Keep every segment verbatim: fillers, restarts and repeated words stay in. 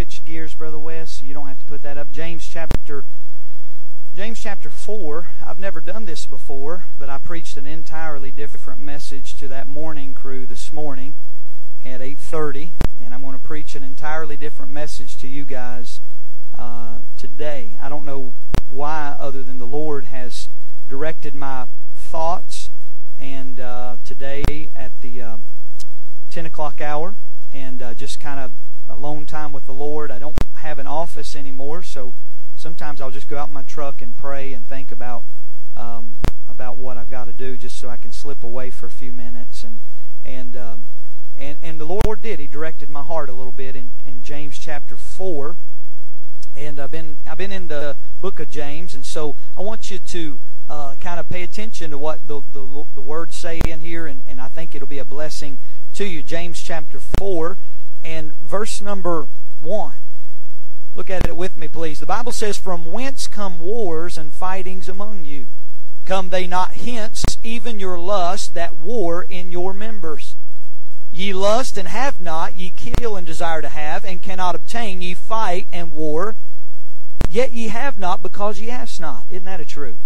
switch gears, Brother Wes. You don't have to put that up. James chapter James chapter four. I've never done this before, but I preached an entirely different message to that morning crew this morning at eight thirty, and I'm going to preach an entirely different message to you guys uh, today. I don't know why, other than the Lord has directed my thoughts, and uh, today at the uh, ten o'clock hour, and uh, just kind of alone time with the Lord. I don't have an office anymore, so sometimes I'll just go out in my truck and pray and think about um, about what I've got to do, just so I can slip away for a few minutes. And and um, and and the Lord did. He directed my heart a little bit in, in James chapter four, and I've been I've been in the book of James, and so I want you to uh, kind of pay attention to what the the, the words say in here, and, and I think it'll be a blessing to you. James chapter four and verse number one. Look at it with me, please. The Bible says, "From whence come wars and fightings among you? Come they not hence, even your lust that war in your members? Ye lust and have not, ye kill and desire to have, and cannot obtain. Ye fight and war, yet ye have not, because ye ask not." Isn't that a truth?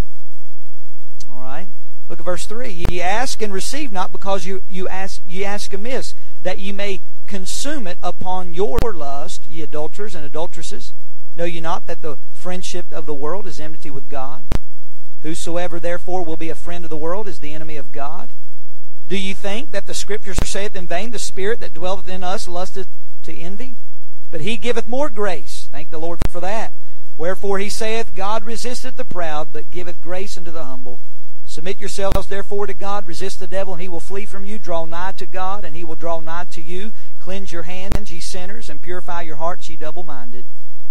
All right. Look at verse three. "Ye ask and receive not, because you, you ask ye ask amiss, that ye may consume it upon your lust, ye adulterers and adulteresses. Know ye not that the friendship of the world is enmity with God? Whosoever therefore will be a friend of the world is the enemy of God. Do ye think that the Scripture saith in vain, the Spirit that dwelleth in us lusteth to envy? But he giveth more grace." Thank the Lord for that. "Wherefore he saith, God resisteth the proud, but giveth grace unto the humble. Submit yourselves therefore to God, resist the devil, and he will flee from you. Draw nigh to God, and he will draw nigh to you. Cleanse your hands, ye sinners, and purify your hearts, ye double-minded.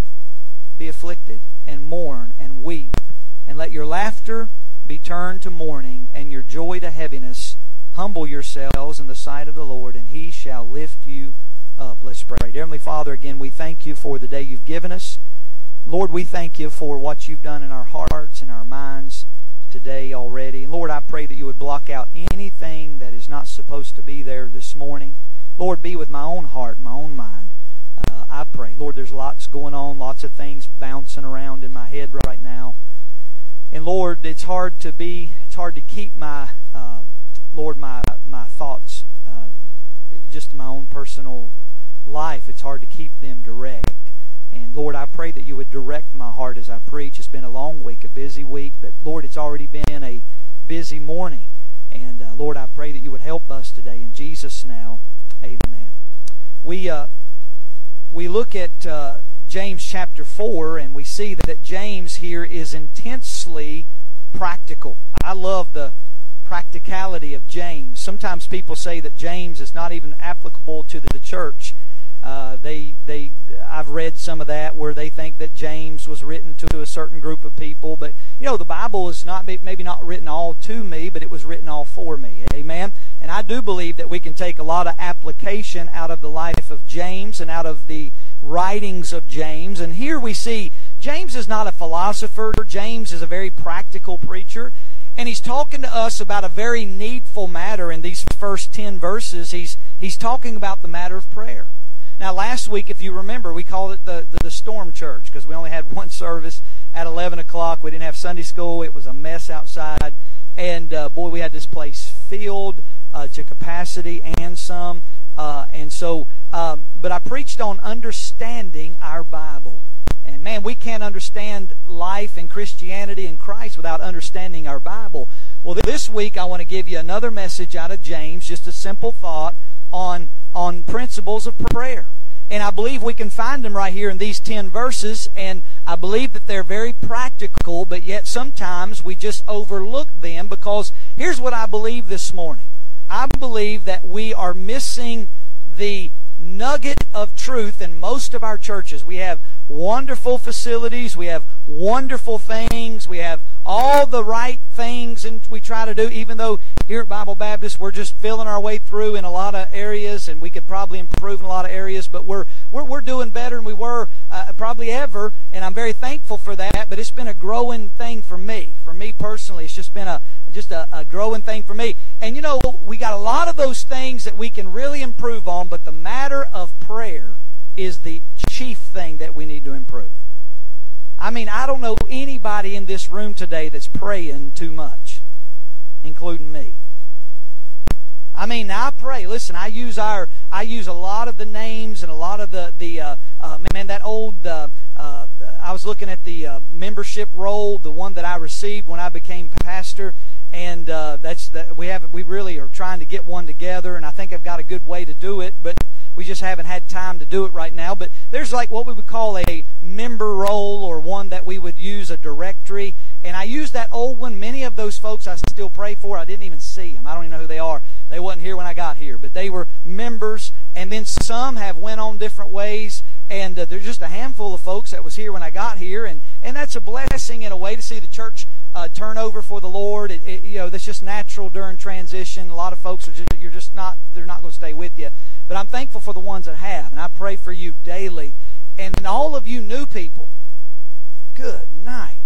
Be afflicted, and mourn, and weep, and let your laughter be turned to mourning, and your joy to heaviness. Humble yourselves in the sight of the Lord, and he shall lift you up." Let's pray. Dear Heavenly Father, again, we thank you for the day you've given us. Lord, we thank you for what you've done in our hearts and our minds today already. And Lord, I pray that you would block out anything that is not supposed to be there this morning. Lord, be with my own heart, my own mind. Uh, I pray. Lord, there's lots going on, lots of things bouncing around in my head right now. And Lord, it's hard to be, it's hard to keep my, uh, Lord, my my thoughts, uh, just my own personal life. It's hard to keep them direct. And Lord, I pray that you would direct my heart as I preach. It's been a long week, a busy week, but Lord, it's already been a busy morning. And uh, Lord, I pray that you would help us today. In Jesus' now, amen. We uh, we look at uh, James chapter four, and we see that James here is intensely practical. I love the practicality of James. Sometimes people say that James is not even applicable to the church. Uh, they, they, I've read some of that where they think that James was written to a certain group of people. But, you know, the Bible is not maybe not written all to me, but it was written all for me. Amen? And I do believe that we can take a lot of application out of the life of James and out of the writings of James. And here we see James is not a philosopher. James is a very practical preacher. And he's talking to us about a very needful matter in these first ten verses. He's, he's talking about the matter of prayer. Now, last week, if you remember, we called it the, the, the Storm Church because we only had one service at eleven o'clock. We didn't have Sunday school. It was a mess outside. And, uh, boy, we had this place filled uh, to capacity and some. Uh, and so, um, but I preached on understanding our Bible. And, man, we can't understand life and Christianity and Christ without understanding our Bible. Well, this week I want to give you another message out of James, just a simple thought on on principles of prayer. And I believe we can find them right here in these ten verses, and I believe that they're very practical, but yet sometimes we just overlook them because here's what I believe this morning. I believe that we are missing the nugget of truth in most of our churches. We have wonderful facilities, we have wonderful things, we have all the right things, and we try to do, even though here at Bible Baptist we're just filling our way through in a lot of areas, and we could probably improve in a lot of areas, but we're we're, we're doing better than we were uh, probably ever, and I'm very thankful for that. But it's been a growing thing for me, for me personally. It's just been a just a, a growing thing for me. And you know, we got a lot of those things that we can really improve on, but the matter of prayer is the chief chief thing that we need to improve. I mean, I don't know anybody in this room today that's praying too much, including me. I mean, I pray. Listen, I use our, I use a lot of the names and a lot of the the uh, uh, man that old. Uh, uh, I was looking at the uh, membership roll, the one that I received when I became pastor, and uh, that's that we haven't. We really are trying to get one together, and I think I've got a good way to do it, but we just haven't had time to do it right now. But there's like what we would call a member roll, or one that we would use a directory. And I used that old one. Many of those folks I still pray for. I didn't even see them. I don't even know who they are. They wasn't here when I got here, but they were members. And then some have went on different ways. And uh, there's just a handful of folks that was here when I got here, and and that's a blessing in a way to see the church uh, turn over for the Lord. It, it, you know, that's just natural during transition. A lot of folks are just, you're just not they're not going to stay with you. But I'm thankful for the ones that have, and I pray for you daily. And all of you new people, good night.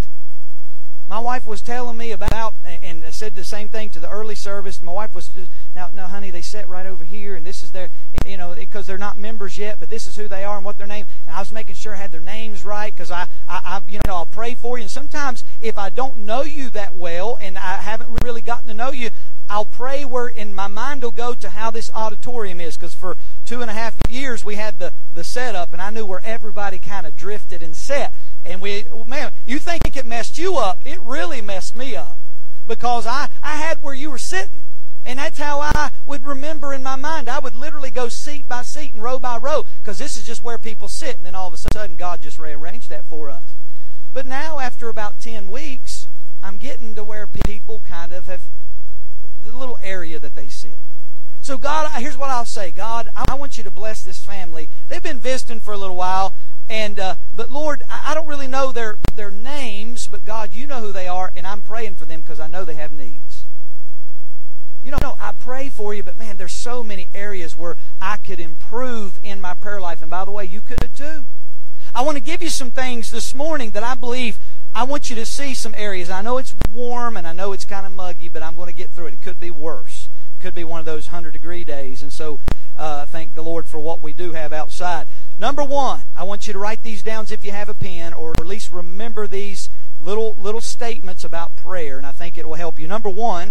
My wife was telling me about, and I said the same thing to the early service. My wife was just, now, now, honey, they sit right over here, and this is their, you know, because they're not members yet, but this is who they are and what their name. And I was making sure I had their names right, because I, I, I, you know, I'll pray for you. And sometimes if I don't know you that well, and I haven't really gotten to know you, I'll pray where in my mind will go to how this auditorium is, because for two and a half years we had the the setup, and I knew where everybody kind of drifted and sat. And we, man, you think it messed you up? It really messed me up, because I I had where you were sitting, and that's how I would remember in my mind. I would literally go seat by seat and row by row, because this is just where people sit. And then all of a sudden, God just rearranged that for us. But now, after about ten weeks, I'm getting to where people kind of have the little area that they sit. So God, here's what I'll say. God, I want you to bless this family. They've been visiting for a little while, and uh, but Lord, I don't really know their their names, but God, you know who they are, and I'm praying for them because I know they have needs. You know, I pray for you, but man, there's so many areas where I could improve in my prayer life, and by the way, you could too. I want to give you some things this morning that I believe. I want you to see some areas. I know it's warm and I know it's kind of muggy, but I'm going to get through it. It could be worse. It could be one of those one hundred degree days. And so uh, thank the Lord for what we do have outside. Number one, I want you to write these down if you have a pen, or at least remember these little little statements about prayer, and I think it will help you. Number one,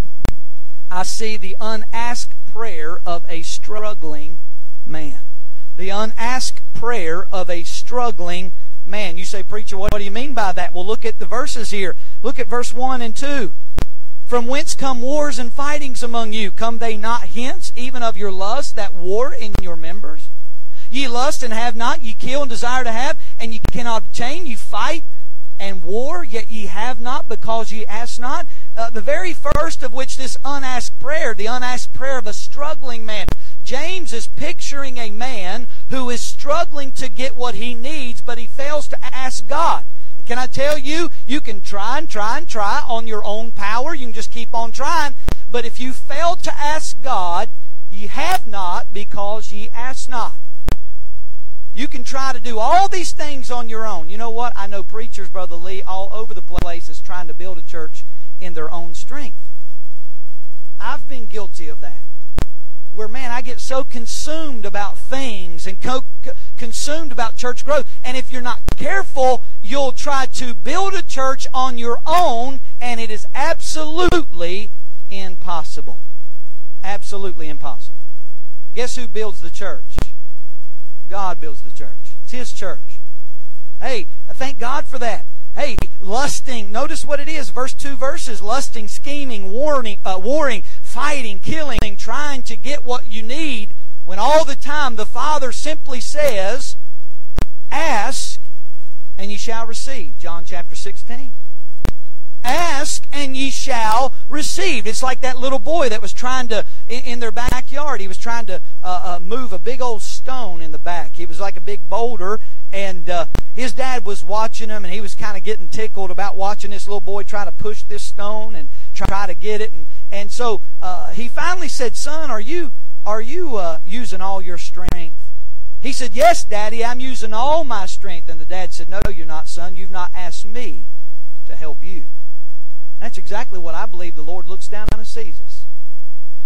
I see the unasked prayer of a struggling man. The unasked prayer of a struggling man. You say, preacher, what do you mean by that? Well, look at the verses here. Look at verse one and two. From whence come wars and fightings among you? Come they not hence, even of your lust that war in your members? Ye lust and have not, ye kill and desire to have, and ye cannot obtain. Ye fight and war, yet ye have not, because ye ask not. Uh, the very first of which, this unasked prayer, the unasked prayer of a struggling man. James is picturing a man who is struggling to get what he needs, but he fails to ask God. Can I tell you, you can try and try and try on your own power. You can just keep on trying. But if you fail to ask God, ye have not, because ye ask not. You can try to do all these things on your own. You know what? I know preachers, Brother Lee, all over the place is trying to build a church in their own strength. I've been guilty of that. Where, man, I get so consumed about things and co- consumed about church growth. And if you're not careful, you'll try to build a church on your own, and it is absolutely impossible. Absolutely impossible. Guess who builds the church? God builds the church. It's His church. Hey, thank God for that. Hey, lusting, notice what it is. Verse two verses, lusting, scheming, warning, uh, warring, fighting, killing, trying to get what you need, when all the time the Father simply says, ask and ye shall receive. John chapter sixteen. Ask and ye shall receive. It's like that little boy that was trying to, in their backyard, he was trying to uh, uh, move a big old stone in the back. He was like a big boulder, and uh, his dad was watching him, and he was kind of getting tickled about watching this little boy try to push this stone and try to get it. And, and so uh, he finally said, son, are you, are you uh, using all your strength? He said, yes, Daddy, I'm using all my strength. And the dad said, no, you're not, son. You've not asked me to help you. That's exactly what I believe the Lord looks down and sees us.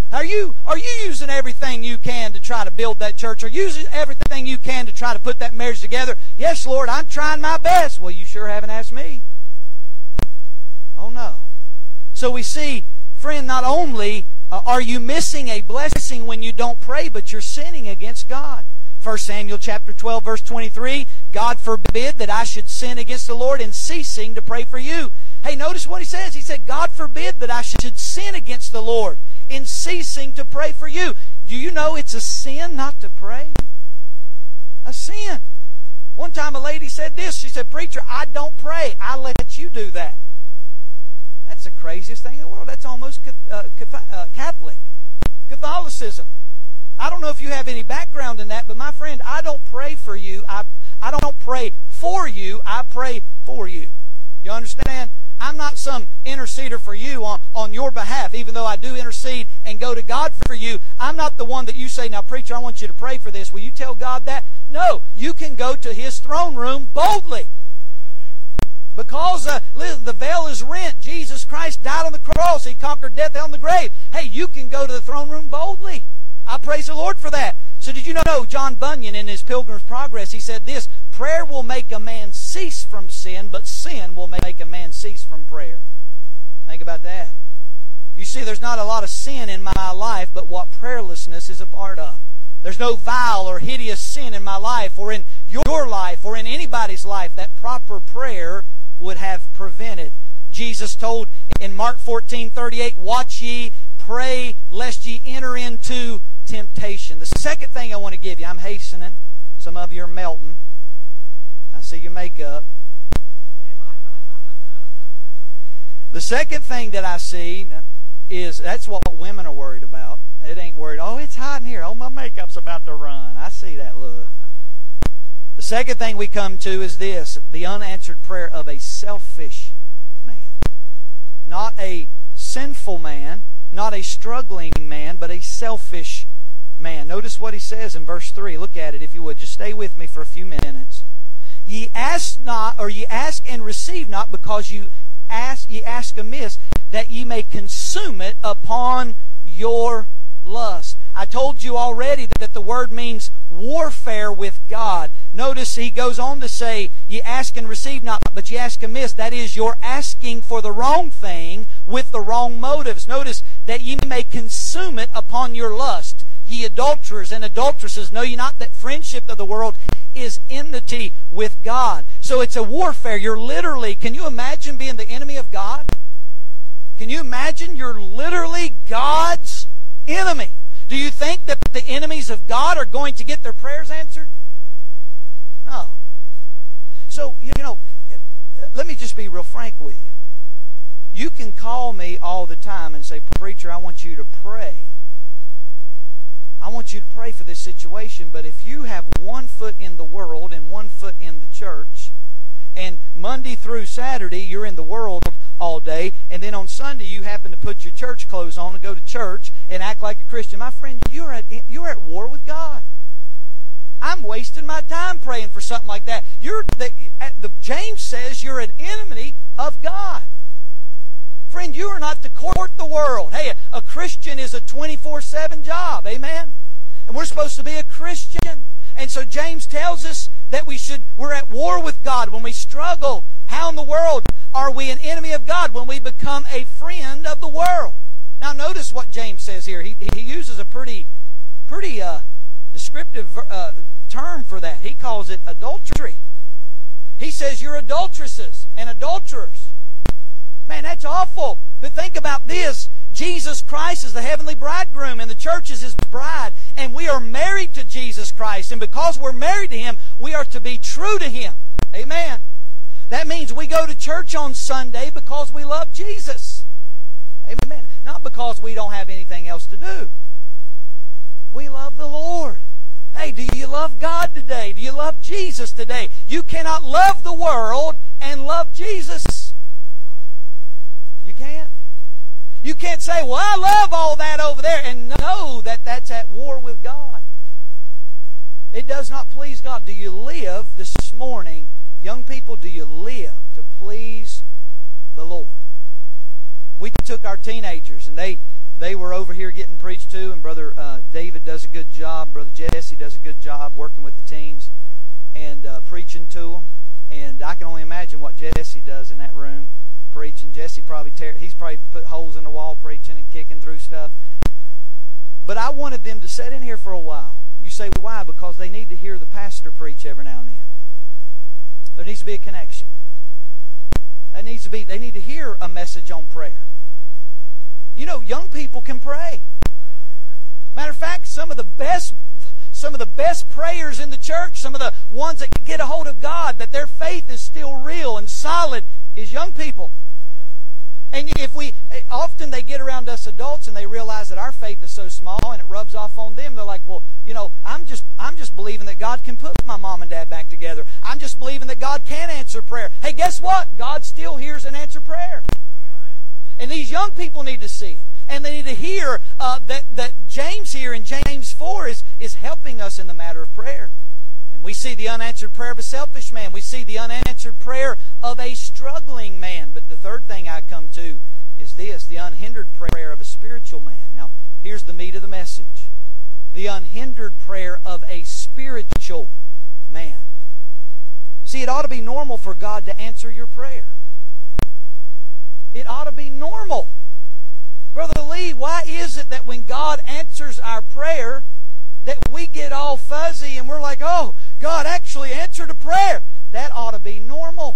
Are you, are you using everything you can to try to build that church? Are you using everything you can to try to put that marriage together? Yes, Lord, I'm trying my best. Well, you sure haven't asked me. Oh, no. So we see, friend, not only uh, are you missing a blessing when you don't pray, but you're sinning against God. First Samuel chapter twelve, verse twenty-three, God forbid that I should sin against the Lord in ceasing to pray for you. Hey, notice what he says. He said, God forbid that I should sin against the Lord in ceasing to pray for you. Do you know it's a sin not to pray? A sin. One time a lady said this. She said, preacher, I don't pray. I let you do that. That's the craziest thing in the world. That's almost uh, Catholic. Catholicism. I don't know if you have any background in that, but my friend, I don't pray for you. I, I don't pray for you. I pray for you. You understand? I'm not some interceder for you on, on your behalf, even though I do intercede and go to God for you. I'm not the one that you say, now preacher, I want you to pray for this. Will you tell God that? No, you can go to His throne room boldly. Because uh, the veil is rent. Jesus Christ died on the cross. He conquered death, hell, and the grave. Hey, you can go to the throne room boldly. I praise the Lord for that. So did you know John Bunyan in his Pilgrim's Progress, he said this, prayer will make a man cease from sin, but sin will make a man cease from prayer. Think about that. You see, there's not a lot of sin in my life, but what prayerlessness is a part of. There's no vile or hideous sin in my life or in your life or in anybody's life that proper prayer would have prevented. Jesus told in Mark fourteen thirty-eight, watch ye, pray, lest ye enter into temptation. The second thing I want to give you, I'm hastening. Some of you are melting. I see your makeup. The second thing that I see is, that's what women are worried about. It ain't worried, oh, it's hot in here. Oh, my makeup's about to run. I see that look. The second thing we come to is this, the unanswered prayer of a selfish man. Not a sinful man, not a struggling man, but a selfish man. Notice what he says in verse three. Look at it if you would. Just stay with me for a few minutes. Ye ask not, or ye ask and receive not, because you ask, ye ask amiss, that ye may consume it upon your lust. I told you already that the word means warfare with God. Notice he goes on to say, ye ask and receive not, but ye ask amiss. That is, you're asking for the wrong thing with the wrong motives. Notice, that ye may consume it upon your lust. Ye adulterers and adulteresses, know ye not that friendship of the world is enmity with God? So it's a warfare. You're literally, can you imagine being the enemy of God? Can you imagine you're literally God's enemy? Do you think that the enemies of God are going to get their prayers answered? No. So, you know, let me just be real frank with you. You can call me all the time and say, preacher, I want you to pray. I want you to pray for this situation, but if you have one foot in the world and one foot in the church, and Monday through Saturday you're in the world all day, and then on Sunday you happen to put your church clothes on and go to church and act like a Christian, my friend, you're at you're at war with God. I'm wasting my time praying for something like that. You're the, the James says you're an enemy of God. Friend, you are not to court the world. Hey, a Christian is a twenty-four seven job. Amen? And we're supposed to be a Christian. And so James tells us that we should, we're at war with God when we struggle. How in the world are we an enemy of God when we become a friend of the world? Now notice what James says here. He, he uses a pretty, pretty uh, descriptive uh, term for that. He calls it adultery. He says you're adulteresses and adulterers. Man, that's awful. But think about this. Jesus Christ is the heavenly bridegroom, and the church is His bride. And we are married to Jesus Christ. And because we're married to Him, we are to be true to Him. Amen. That means we go to church on Sunday because we love Jesus. Amen. Not because we don't have anything else to do. We love the Lord. Hey, do you love God today? Do you love Jesus today? You cannot love the world and love Jesus. You can't. You can't say, well, I love all that over there, and know that that's at war with God. It does not please God. Do you live this morning, young people, do you live to please the Lord? We took our teenagers, and they they were over here getting preached to, and Brother uh, David does a good job. Brother Jesse does a good job working with the teens and uh, preaching to them. And I can only imagine what Jesse does in that room preaching. Jesse probably tear, he's probably put holes in the wall preaching and kicking through stuff. But I wanted them to sit in here for a while. You say, why? Because they need to hear the pastor preach every now and then. There needs to be a connection. That needs to be. They need to hear a message on prayer. You know, young people can pray. Matter of fact, some of the best, some of the best prayers in the church, some of the ones that get a hold of God, that their faith is still real and solid, is young people. And if we, often they get around us adults and they realize that our faith is so small and it rubs off on them. They're like, well, you know, I'm just, I'm just believing that God can put my mom and dad back together. I'm just believing that God can answer prayer. Hey, guess what? God still hears and answers prayer. And these young people need to see it. And they need to hear uh, that, that James here in James four is, is helping us in the matter of prayer. And we see the unanswered prayer of a selfish man. We see the unanswered prayer of a struggling man. But the third thing I come to is this, the unhindered prayer of a spiritual man. Now, here's the meat of the message. The unhindered prayer of a spiritual man. See, it ought to be normal for God to answer your prayer. It ought to be normal. Brother Lee, why is it that when God answers our prayer, that we get all fuzzy and we're like, oh, God actually answered a prayer? That ought to be normal.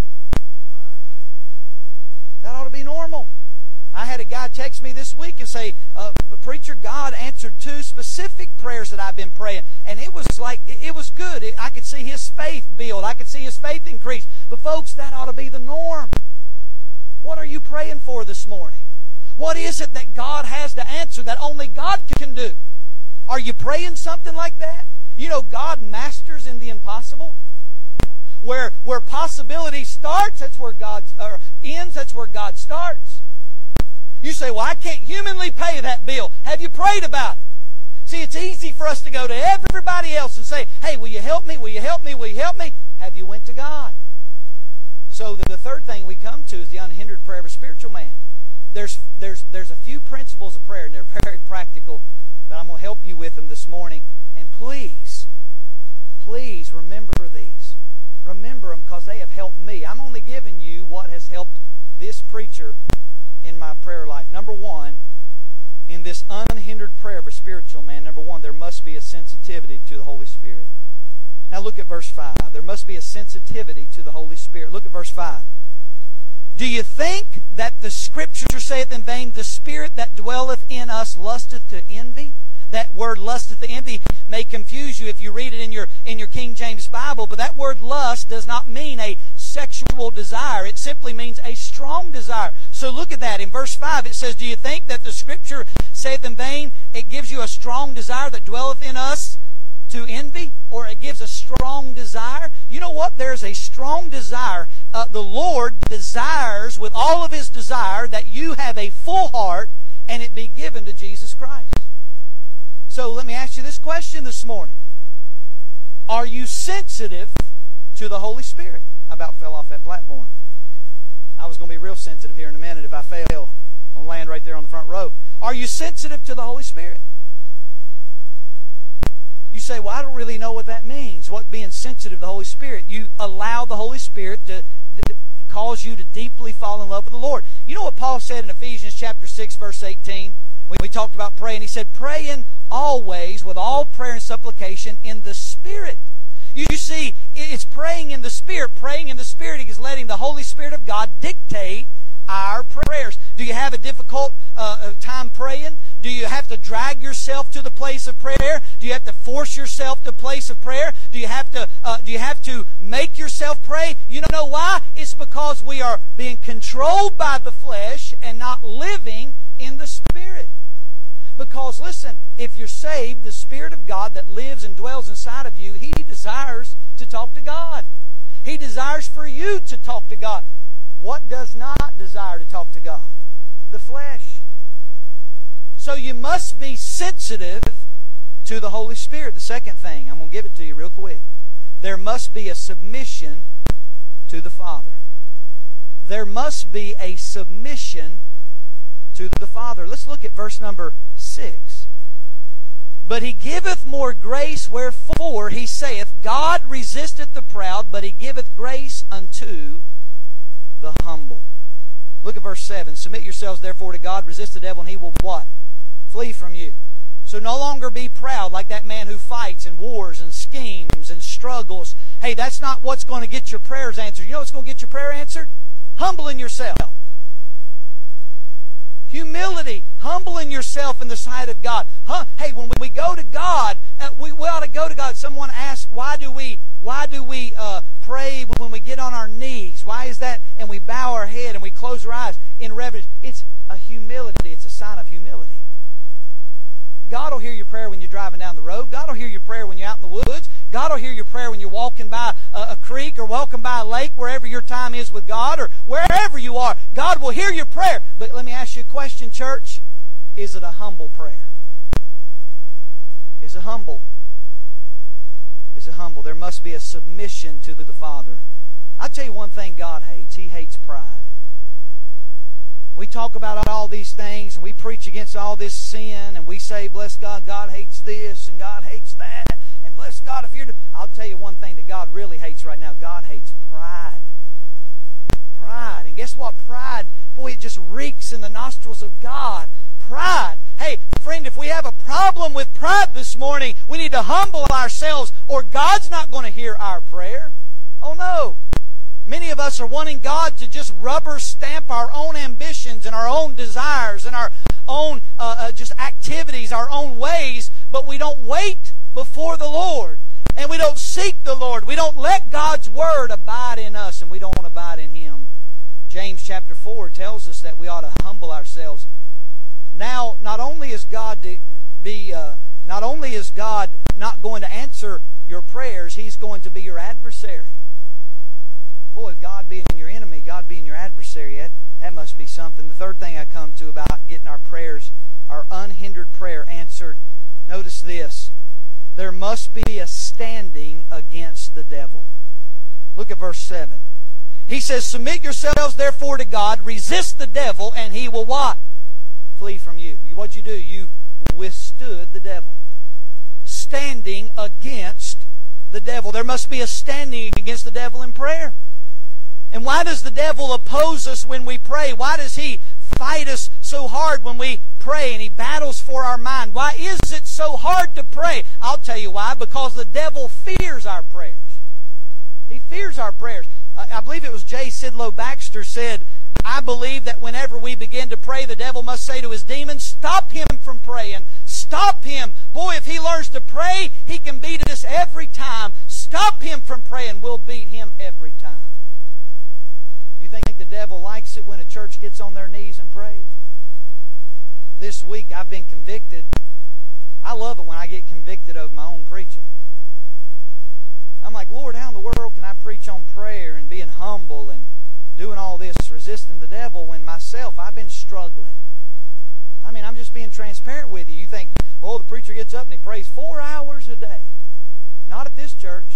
That ought to be normal. I had a guy text me this week and say, uh, Preacher, God answered two specific prayers that I've been praying. And it was like, it was good. I could see his faith build. I could see his faith increase. But folks, that ought to be the norm. What are you praying for this morning? What is it that God has to answer that only God can do? Are you praying something like that? You know, God masters in the impossible. Where where possibility starts, that's where God or ends, that's where God starts. You say, well, I can't humanly pay that bill. Have you prayed about it? See, it's easy for us to go to everybody else and say, hey, will you help me? Will you help me? Will you help me? Have you went to God? So the third thing we come to is the unhindered prayer of a spiritual man. There's there's there's a few principles of prayer, and they're very practical, but I'm going to help you with them this morning. And please, please remember these. Remember them because they have helped me. I'm only giving you what has helped this preacher in my prayer life. Number one, in this unhindered prayer of a spiritual man, number one, there must be a sensitivity to the Holy Spirit. Now look at verse five. There must be a sensitivity to the Holy Spirit. Look at verse five. Do you think that the Scripture saith in vain, the Spirit that dwelleth in us lusteth to envy? That word lusteth to envy may confuse you if you read it in your in your King James Bible, but that word lust does not mean a sexual desire. It simply means a strong desire. So look at that. In verse five it says, do you think that the Scripture saith in vain, it gives you a strong desire that dwelleth in us to envy? Or it gives a strong desire? You know what? There's a strong desire. Uh, the Lord desires with all of His desire that you have a full heart and it be given to Jesus Christ. So let me ask you this question this morning. Are you sensitive to the Holy Spirit? I about fell off that platform. I was going to be real sensitive here in a minute if I fail. I'll land right there on the front row. Are you sensitive to the Holy Spirit? You say, well, I don't really know what that means. What being sensitive to the Holy Spirit? You allow the Holy Spirit to, to cause you to deeply fall in love with the Lord. You know what Paul said in Ephesians chapter six, verse eighteen? When we talked about praying, he said, praying always with all prayer and supplication in the Spirit. You see, it's praying in the Spirit. Praying in the Spirit is letting the Holy Spirit of God dictate our prayers. Do you have a difficult uh, time praying? Do you have to drag yourself to the place of prayer? Do you have to force yourself to the place of prayer? Do you have to uh, do you have to make yourself pray? You know why? It's because we are being controlled by the flesh and not living in the Spirit. Because listen, if you're saved, the Spirit of God that lives and dwells inside of you, He desires to talk to God. He desires for you to talk to God. What does not desire to talk to God? The flesh. So you must be sensitive to the Holy Spirit. The second thing, I'm going to give it to you real quick. There must be a submission to the Father. There must be a submission to the Father. Let's look at verse number six. But he giveth more grace, wherefore he saith, God resisteth the proud, but he giveth grace unto the humble. Look at verse seven. Submit yourselves therefore to God, resist the devil, and he will what? Flee from you. So no longer be proud like that man who fights and wars and schemes and struggles. Hey, that's not what's going to get your prayers answered. You know what's going to get your prayer answered? Humbling yourself. Humility, humbling yourself in the sight of God. Huh? Hey, when we go to God, uh, we, we ought to go to God. Someone asked, why do we, why do we uh, pray when we get on our knees? Why is that? And we bow our head and we close our eyes in reverence. It's a humility. It's a sign of humility. God will hear your prayer when you're driving down the road. God will hear your prayer when you're out in the woods. God will hear your prayer when you're walking by a, a creek or walking by a lake, wherever your time is with God, or wherever you are. God will hear your prayer. But let me ask you a question, church. Is it a humble prayer? Is it humble? Is it humble? There must be a submission to the Father. I'll tell you one thing God hates. He hates pride. We talk about all these things, and we preach against all this sin, and we say, bless God, God hates this, and God hates that, and bless God if you're... I'll tell you one thing that God really hates right now. God hates pride. Pride. And guess what? Pride, boy, it just reeks in the nostrils of God. Pride. Hey, friend, if we have a problem with pride this morning, we need to humble ourselves, or God's not going to hear our prayer. Oh, no. Many of us are wanting God to just rubber stamp our own ambitions and our own desires and our own uh, uh, just activities, our own ways, but we don't wait before the Lord. And we don't seek the Lord. We don't let God's Word abide in us, and we don't abide in Him. James chapter four tells us that we ought to humble ourselves. Now, not only is God to be, uh, not only is God not going to answer your prayers, He's going to be your adversary. Boy, God being your enemy, God being your adversary, that, that must be something. The third thing I come to about getting our prayers, our unhindered prayer answered, notice this. There must be a standing against the devil. Look at verse seven. He says, submit yourselves therefore to God, resist the devil, and he will what? Flee from you. What'd you do? You withstood the devil. Standing against the devil. There must be a standing against the devil in prayer. And why does the devil oppose us when we pray? Why does he fight us so hard when we pray and he battles for our mind? Why is it so hard to pray? I'll tell you why. Because the devil fears our prayers. He fears our prayers. I believe it was J. Sidlow Baxter said, I believe that whenever we begin to pray, the devil must say to his demons, stop him from praying. Stop him. Boy, if he learns to pray, he can beat us every time. Stop him from praying. We'll beat him every time. You think the devil likes it when a church gets on their knees and prays? This week I've been convicted. I love it when I get convicted of my own preaching. I'm like, Lord, how in the world can I preach on prayer and being humble and doing all this, resisting the devil, when myself, I've been struggling? I mean, I'm just being transparent with you. You think, oh, the preacher gets up and he prays four hours a day. Not at this church.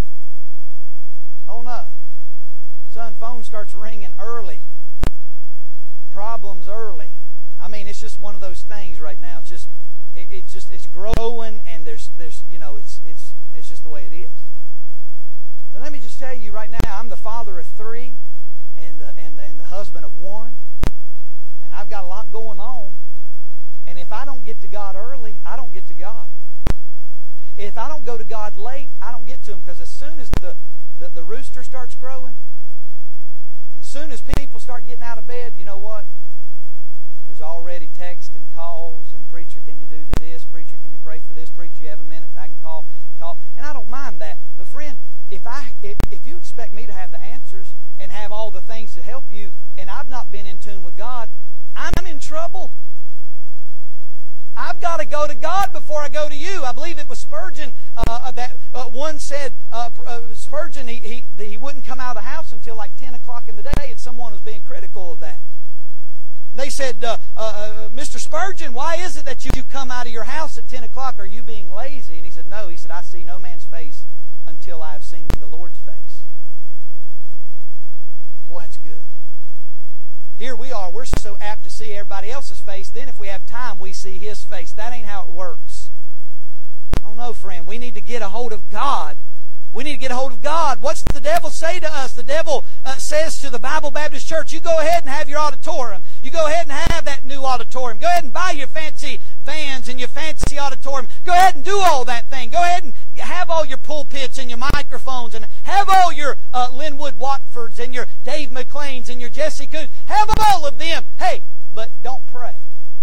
Oh, no. Son, phone starts ringing early. Problems early. I mean, it's just one of those things right now. It's just, it, it's just, it's growing, and there's, there's, you know, it's, it's, it's just the way it is. But let me just tell you right now, I'm the father of three, and the, and the, and the husband of one, and I've got a lot going on. And if I don't get to God early, I don't get to God. If I don't go to God late, I don't get to Him, because as soon as the, the, the rooster starts crowing, as soon as people start getting out of bed, you know what? There's already texts and calls, and preacher, can you do this? Preacher, can you pray for this? Preacher, you have a minute? I can call, talk. And I don't mind that. But friend, if I if, if you expect me to have the answers and have all the things to help you, and I've not been in tune with God, I'm in trouble. I've got to go to God before I go to you. I believe it was Spurgeon uh, that uh, one said, uh, uh, Spurgeon, he, he, he wouldn't come out of the house until like ten o'clock in the day, and someone was being critical of that. They said, uh, uh, uh, Mister Spurgeon, why is it that you, you come out of your house at ten o'clock? Are you being lazy? And he said, no. He said, I see no man's face until I have seen the Lord's face. Boy, that's good. Here we are. We're we're so apt to see everybody else's face. Then if we have time, we see His face. That ain't how it works. Oh no, friend. We need to get a hold of God. We need to get a hold of God. What's the devil say to us? The devil uh, says to the Bible Baptist Church, you go ahead and have your auditorium. You go ahead and have that new auditorium. Go ahead and buy your fancy vans and your fancy auditorium. Go ahead and do all that thing. Go ahead and have all your pulpits and your microphones and have all your uh, Linwood Watfords and your Dave McClains and your Jesse Coons. Have all of them. Hey, but don't pray.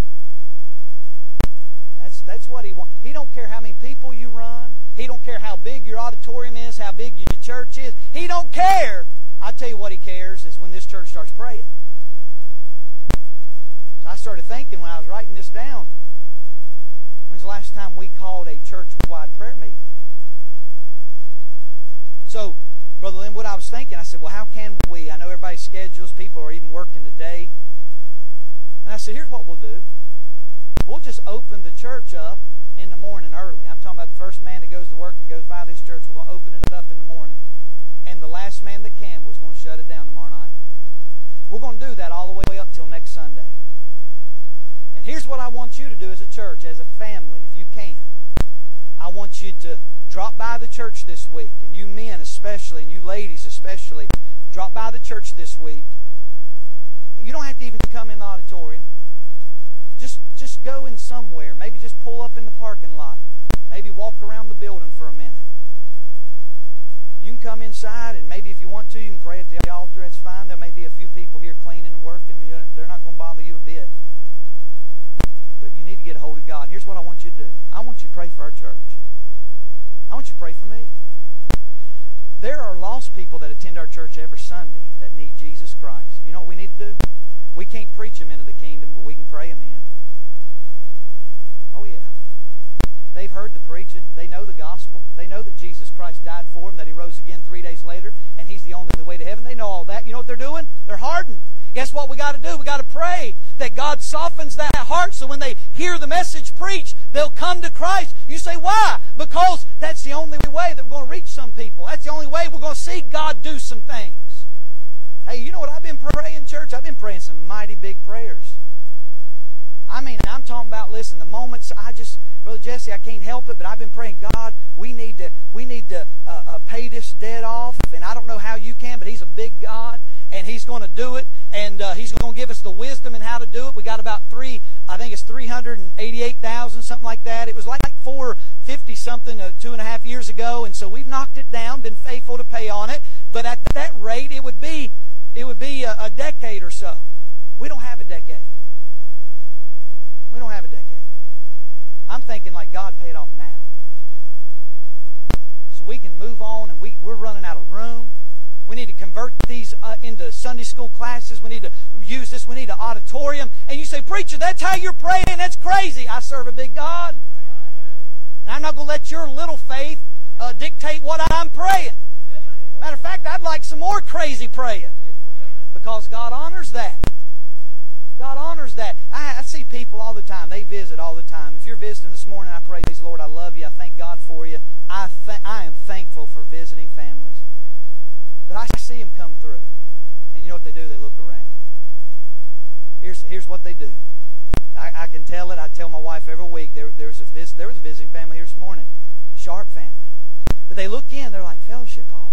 That's, that's what he wants. He don't care how many people you run. He don't care how big your auditorium is, how big your church is. He don't care. I tell you what He cares is when this church starts praying. So I started thinking when I was writing this down, when's the last time we called a church-wide prayer meeting? So, Brother Linwood, I was thinking, I said, well, how can we? I know everybody's schedules, people are even working today. And I said, here's what we'll do. We'll just open the church up in the morning early. I'm talking about the first man that goes to work that goes by this church. We're going to open it up in the morning. And the last man that can was going to shut it down tomorrow night. We're going to do that all the way up till next Sunday. And here's what I want you to do as a church, as a family, if you can. I want you to drop by the church this week, and you men especially, and you ladies especially, drop by the church this week. You don't have to even come in the auditorium. Just just go in somewhere. Maybe just pull up in the parking lot. Maybe walk around the building for a minute. You can come inside, and maybe if you want to, you can pray at the altar. That's fine. There may be a few people here cleaning and working. They're not going to bother you a bit. But you need to get a hold of God. And here's what I want you to do. I want you to pray for our church. I want you to pray for me. There are lost people that attend our church every Sunday that need Jesus Christ. You know what we need to do? We can't preach them into the kingdom, but we can pray them in. Oh, yeah. They've heard the preaching. They know the gospel. They know that Jesus Christ died for them, that He rose again three days later, and He's the only way to heaven. They know all that. You know what they're doing? They're hardened. Guess what we got to do? We got to pray that God softens that heart so when they hear the message preached, they'll come to Christ. You say, why? Because that's the only way that we're going to reach some people. That's the only way we're going to see God do some things. Hey, you know what I've been praying, church? I've been praying some mighty big prayers. I mean, I'm talking about, listen, the moments I just, Brother Jesse, I can't help it, but I've been praying, God, we need to, we need to uh, uh, pay this debt off. And I don't know how you can, but He's a big God, and He's going to do it, and uh, He's going to give us the wisdom in how to do it. We got about three, I think it's three hundred eighty-eight thousand, something like that. It was like four fifty something uh, two and a half years ago, and so we've knocked it down, been faithful to pay on it. But at that rate, it would be, it would be a, a decade or so. We don't have a decade. We don't have a decade. I'm thinking like God pay it off now. So we can move on, and we, we're running out of room. We need to convert these uh, into Sunday school classes. We need to use this. We need an auditorium. And you say, preacher, that's how you're praying. That's crazy. I serve a big God. And I'm not going to let your little faith uh, dictate what I'm praying. Matter of fact, I'd like some more crazy praying. Because God honors that. God honors that. I, I see people all the time. They visit all the time. If you're visiting this morning, I praise the Lord. I love you. I thank God for you. I, th- I am thankful for visiting families. But I see them come through. And you know what they do? They look around. Here's, here's what they do. I, I can tell it. I tell my wife every week. There, there, was a vis- there was a visiting family here this morning. Sharp family. But they look in. They're like, fellowship hall.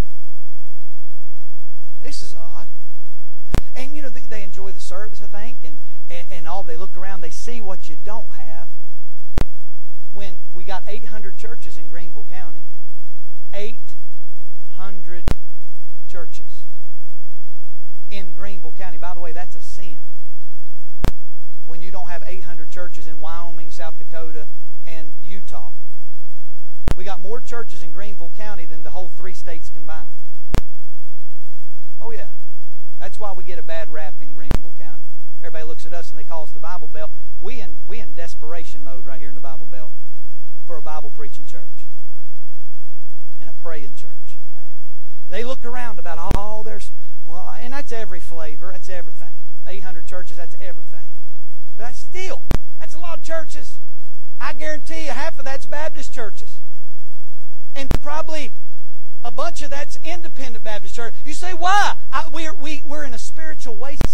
This is odd. And, you know, they, they enjoy the service, I think, and, and, and all. They look around, they see what you don't have. When we got eight hundred churches in Greenville County, eight hundred churches in Greenville County. By the way, that's a sin. When you don't have eight hundred churches in Wyoming, South Dakota, and Utah. We got more churches in Greenville County than the whole three states combined. Oh, yeah. That's why we get a bad rap in Greenville County. Everybody looks at us and they call us the Bible Belt. We in we in desperation mode right here in the Bible Belt for a Bible preaching church and a praying church. They look around about all there's well, and that's every flavor. That's everything. eight hundred churches. That's everything. But that's still that's a lot of churches. I guarantee you, half of that's Baptist churches, and probably a bunch of that's independent Baptist church. You say, why? I, we're, we, we're in a spiritual wasteland.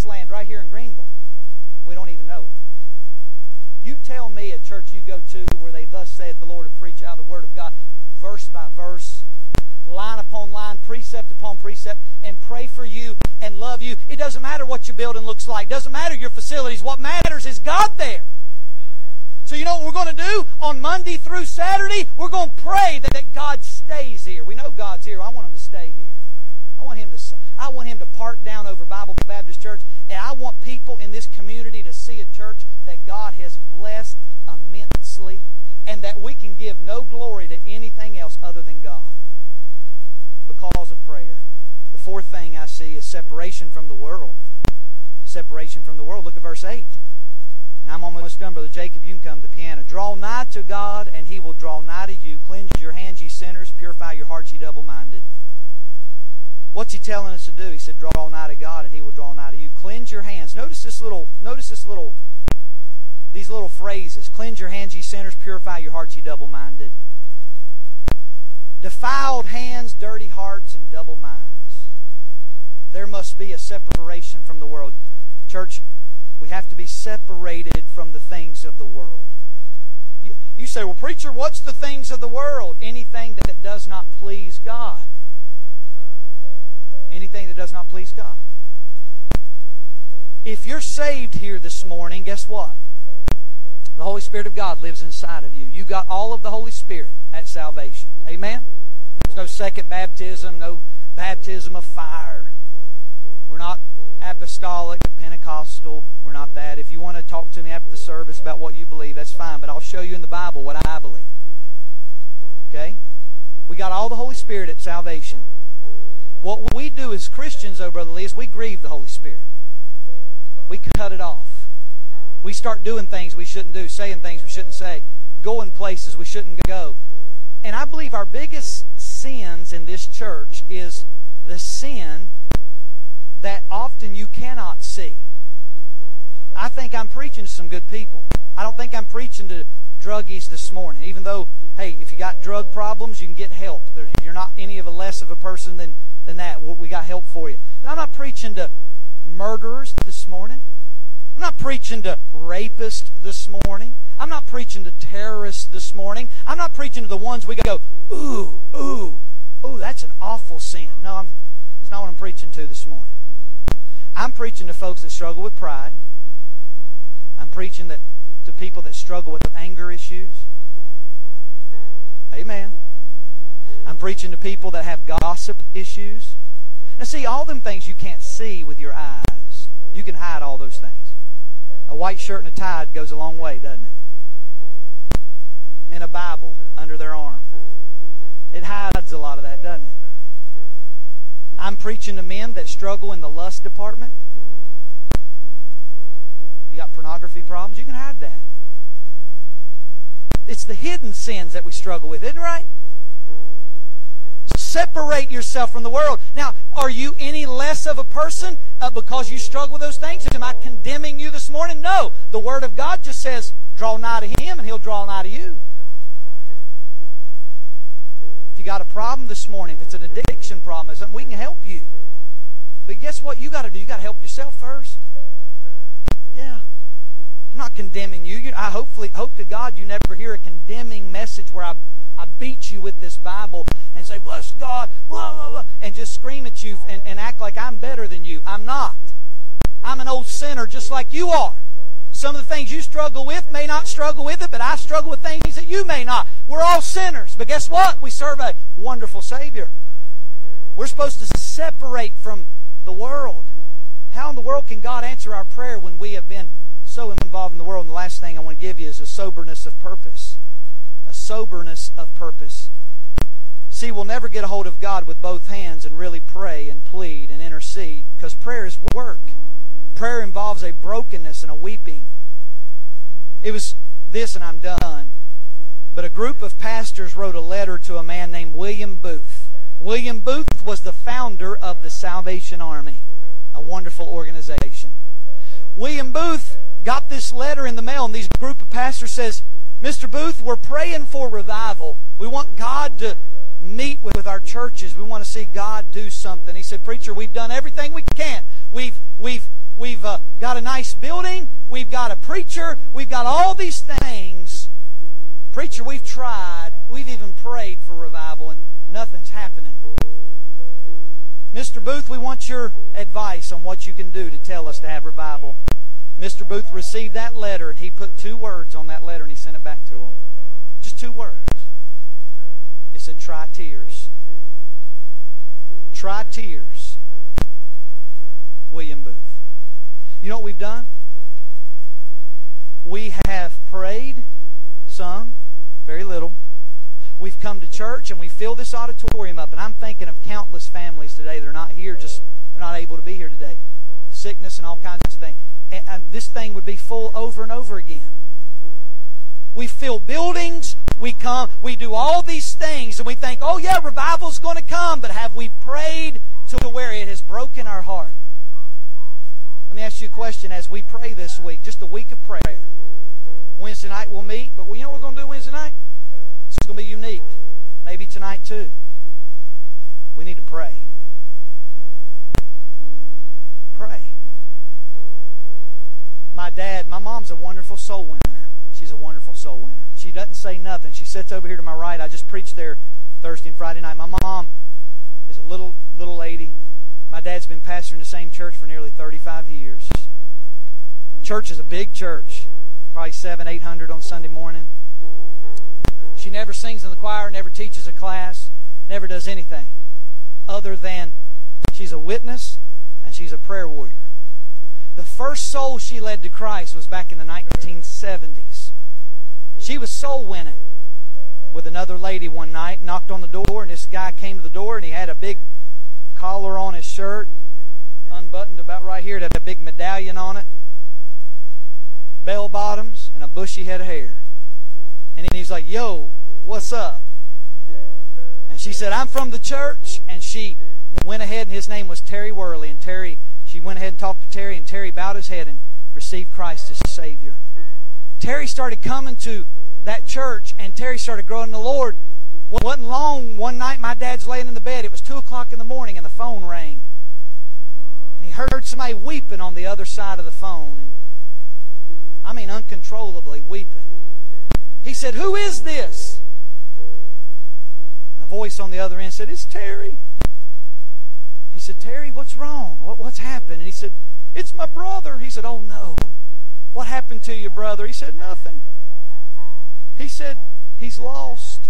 land right here in Greenville. We don't even know it. You tell me a church you go to where they thus saith the Lord and preach out of the Word of God, verse by verse, line upon line, precept upon precept, and pray for you and love you. It doesn't matter what your building looks like. It doesn't matter your facilities. What matters is God there. So you know what we're going to do? On Monday through Saturday, we're going to pray that, that God stays here. We know God's here. I want Him to stay here. I want Him to I want Him to park down over Bible Baptist Church. And I want people in this community to see a church that God has blessed immensely, and that we can give no glory to anything else other than God because of prayer. The fourth thing I see is separation from the world. Separation from the world. Look at verse eight. And I'm almost done, Brother Jacob. You can come to the piano. Draw nigh to God, and He will draw nigh to you. Cleanse your hands, ye sinners. Purify your hearts, ye double-minded. What's He telling us to do? He said, draw nigh to God, and He will draw nigh to you. Cleanse your hands. Notice this little, notice this little, these little phrases. Cleanse your hands, ye sinners. Purify your hearts, ye double-minded. Defiled hands, dirty hearts, and double minds. There must be a separation from the world. Church, we have to be separated from the things of the world. You, you say, well, preacher, what's the things of the world? Anything that, that does not please God. Anything that does not please God. If you're saved here this morning, guess what? The Holy Spirit of God lives inside of you. You got all of the Holy Spirit at salvation. Amen? There's no second baptism, no baptism of fire. We're not apostolic, Pentecostal. We're not that. If you want to talk to me after the service about what you believe, that's fine. But I'll show you in the Bible what I believe. Okay? We got all the Holy Spirit at salvation. What we do as Christians, though, Brother Lee, is we grieve the Holy Spirit. We cut it off. We start doing things we shouldn't do, saying things we shouldn't say, going places we shouldn't go. And I believe our biggest sins in this church is the sin that often you cannot see. I think I'm preaching to some good people. I don't think I'm preaching to druggies this morning, even though, hey, if you got drug problems, you can get help. You're not any of a less of a person than, than that. We got help for you. But I'm not preaching to murderers this morning. I'm not preaching to rapists this morning. I'm not preaching to terrorists this morning. I'm not preaching to the ones we go, ooh, ooh, ooh, that's an awful sin. No, I'm, that's not what I'm preaching to this morning. I'm preaching to folks that struggle with pride. I'm preaching that to people that struggle with anger issues. Amen. I'm preaching to people that have gossip issues. Now see, all them things you can't see with your eyes. You can hide all those things. A white shirt and a tie goes a long way, doesn't it? And a Bible under their arm. It hides a lot of that, doesn't it? I'm preaching to men that struggle in the lust department. You got pornography problems, you can hide that. It's the hidden sins that we struggle with, isn't it right? Separate yourself from the world. Now, are you any less of a person uh, because you struggle with those things? Am I condemning you this morning? No. The Word of God just says, draw nigh to Him and He'll draw nigh to you. If you got a problem this morning, if it's an addiction problem, it's something, we can help you. But guess what you got to do? You got to help yourself first. Yeah. I'm not condemning you. you I hopefully hope to God you never hear a condemning message where I I beat you with this Bible and say, bless God, blah, blah, blah, and just scream at you and, and act like I'm better than you. I'm not. I'm an old sinner just like you are. Some of the things you struggle with may not struggle with it, but I struggle with things that you may not. We're all sinners. But guess what? We serve a wonderful Savior. We're supposed to separate from the world. How in the world can God answer our prayer when we have been so involved in the world? And the last thing I want to give you is a soberness of purpose. A soberness of purpose. See, we'll never get a hold of God with both hands and really pray and plead and intercede, because prayer is work. Prayer involves a brokenness and a weeping. It was this, and I'm done. But a group of pastors wrote a letter to a man named William Booth. William Booth was the founder of the Salvation Army, a wonderful organization. William Booth got this letter in the mail, and this group of pastors says, Mister Booth, we're praying for revival. We want God to meet with our churches. We want to see God do something. He said, preacher, we've done everything we can. We've we've we've uh, got a nice building, we've got a preacher, we've got all these things. Preacher, we've tried, we've even prayed for revival, and nothing's happening. Mister Booth, we want your advice on what you can do to tell us to have revival. Mister Booth received that letter, and he put two words on that letter, and he sent it back to him. Just two words. It said, try tears. Try tears. William Booth. You know what we've done? We have prayed some, very little. We've come to church and we fill this auditorium up, and I'm thinking of countless families today that are not here, just they're not able to be here today. Sickness and all kinds of things. And, and this thing would be full over and over again. We fill buildings, we come, we do all these things, and we think, oh yeah, revival's going to come, but have we prayed to where it has broken our heart? Let me ask you a question as we pray this week, just a week of prayer. Wednesday night we'll meet, but you know what we're going to do Wednesday night? It's going to be unique. Maybe tonight too. We need to pray. Pray. My dad, my mom's a wonderful soul winner. She's a wonderful soul winner. She doesn't say nothing. She sits over here to my right. I just preached there Thursday and Friday night. My mom is a little little lady. My dad's been pastoring the same church for nearly thirty-five years. Church is a big church. Probably seven, eight hundred on Sunday morning. She never sings in the choir, never teaches a class, never does anything other than she's a witness and she's a prayer warrior. The first soul she led to Christ was back in the nineteen seventies. She was soul winning with another lady one night, knocked on the door, and this guy came to the door and he had a big collar on his shirt, unbuttoned about right here. It had a big medallion on it, bell bottoms, and a bushy head of hair. And then he's like, yo, what's up? And she said, I'm from the church. And she went ahead, and his name was Terry Worley. And Terry, she went ahead and talked to Terry, and Terry bowed his head and received Christ as Savior. Terry started coming to that church, and Terry started growing in the Lord. Well, it wasn't long. One night, my dad's laying in the bed. It was two o'clock in the morning, and the phone rang. And he heard somebody weeping on the other side of the phone. And I mean, uncontrollably weeping. He said, who is this? And a voice on the other end said, it's Terry. He said, Terry, what's wrong? What, what's happened? And he said, it's my brother. He said, oh no. What happened to your brother? He said, nothing. He said, he's lost.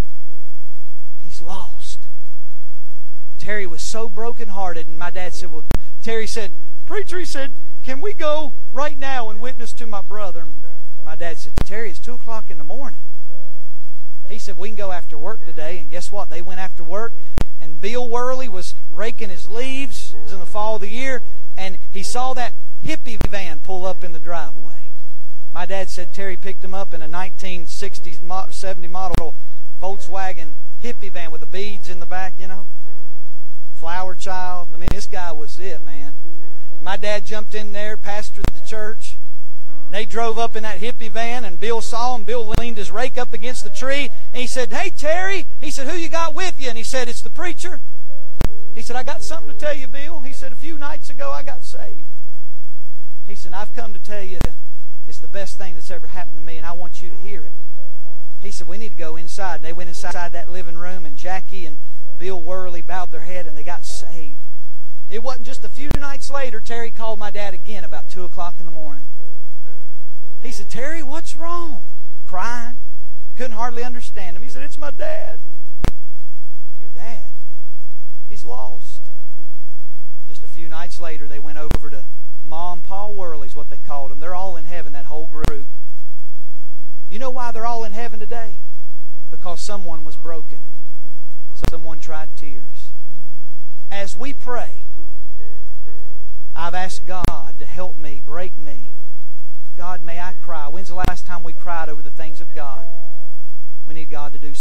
He's lost. Terry was so brokenhearted, and my dad said, well, Terry said, preacher, he said, can we go right now and witness to my brother? And my dad said, Terry, it's two o'clock in the morning. He said, we can go after work today. And guess what? They went after work, and Bill Worley was raking his leaves. It was in the fall of the year, and he saw that hippie van pull up in the driveway. My dad said Terry picked him up in a nineteen sixties, seventy model Volkswagen hippie van with the beads in the back, you know. Flower child. I mean, this guy was it, man. My dad jumped in there, pastored the church. And they drove up in that hippie van, and Bill saw him. Bill leaned his rake up against the tree, and he said, hey, Terry. He said, who you got with you? And he said, it's the preacher. He said, I got something to tell you, Bill. He said, a few nights ago, I got saved. He said, I've come to tell you it's the best thing that's ever happened to me, and I want you to hear it. He said, we need to go inside. And they went inside that living room, and Jackie and Bill Worley bowed their head, and they got saved. It wasn't just a few nights later, Terry called my dad again about two o'clock in the morning. He said, Terry, what's wrong? Crying. Couldn't hardly understand him. He said, it's my dad. Your dad? He's lost. Just a few nights later, they went over to Ma and Pa Worley's, what they called them. They're all in heaven, that whole group. You know why they're all in heaven today? Because someone was broken. Someone tried tears. As we pray, I've asked God to help me, break me. God, may I cry. When's the last time we cried over the things of God? We need God to do